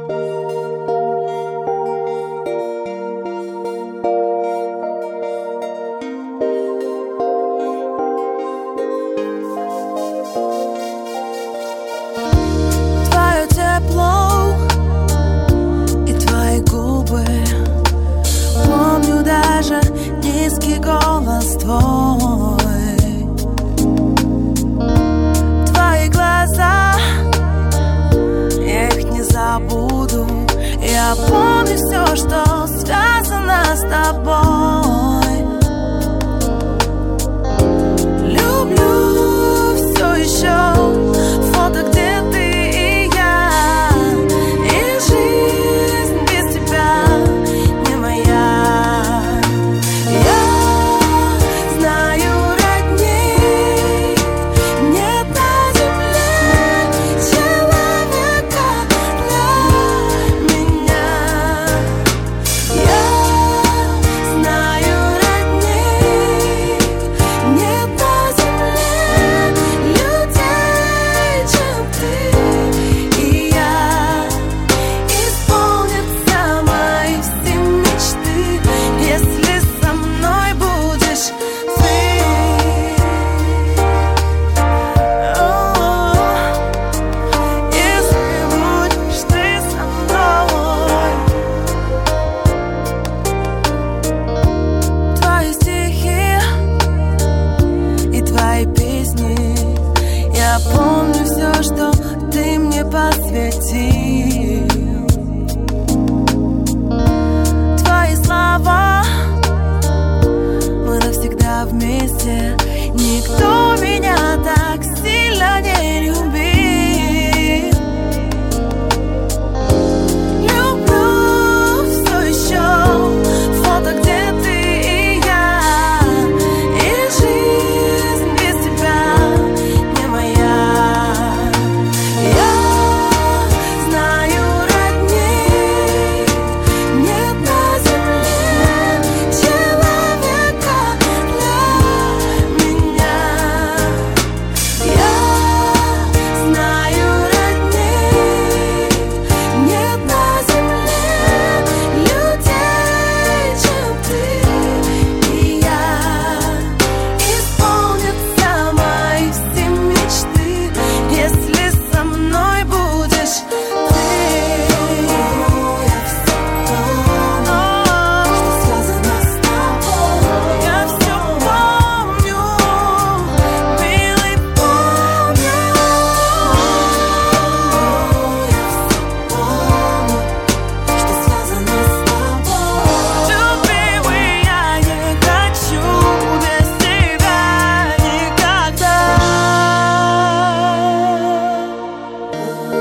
Твое тепло и твои губы, помню даже низкий голос твой. Твои глаза, я их не забуду. Я помню все, что связано с тобой. Люблю все еще фото, где ты и я. И жизнь без тебя не моя. Я знаю, родней нет на земле человека для меня. Я знаю, родней нет на земле людей, чем ты и я. Исполнятся мои все мечты, если со мной будешь ты. Если будешь ты со мной. Твои стихи и твои песни, я помню все, что ты мне посвятил. Твои слова, мы навсегда вместе. Никто меня так сильно не любил. Люблю все еще фото, где ты и я. И жизнь без тебя не моя. Я знаю, родней нет на земле человека для меня. Я знаю, родней нет на земле людей, чем ты и я. Исполнятся мои все мечты, если со мной будешь ты. Я все помню, что связано с тобой. Я все помню, милый, помню. Я все помню, что связано с тобой. Любимый, я не хочу без тебя никогда.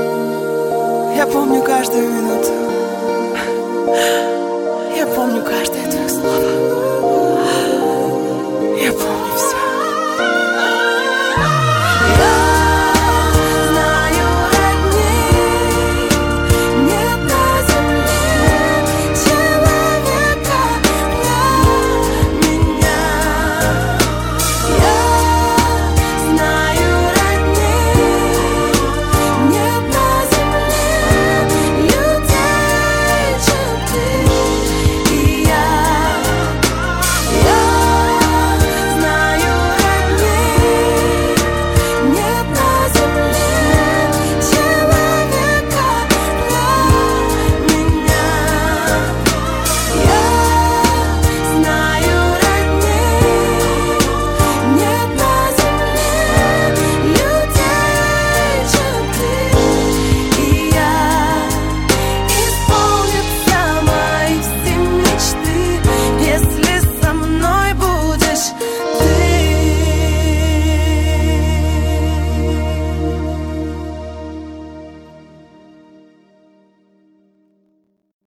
Я помню каждую минуту. Я помню каждый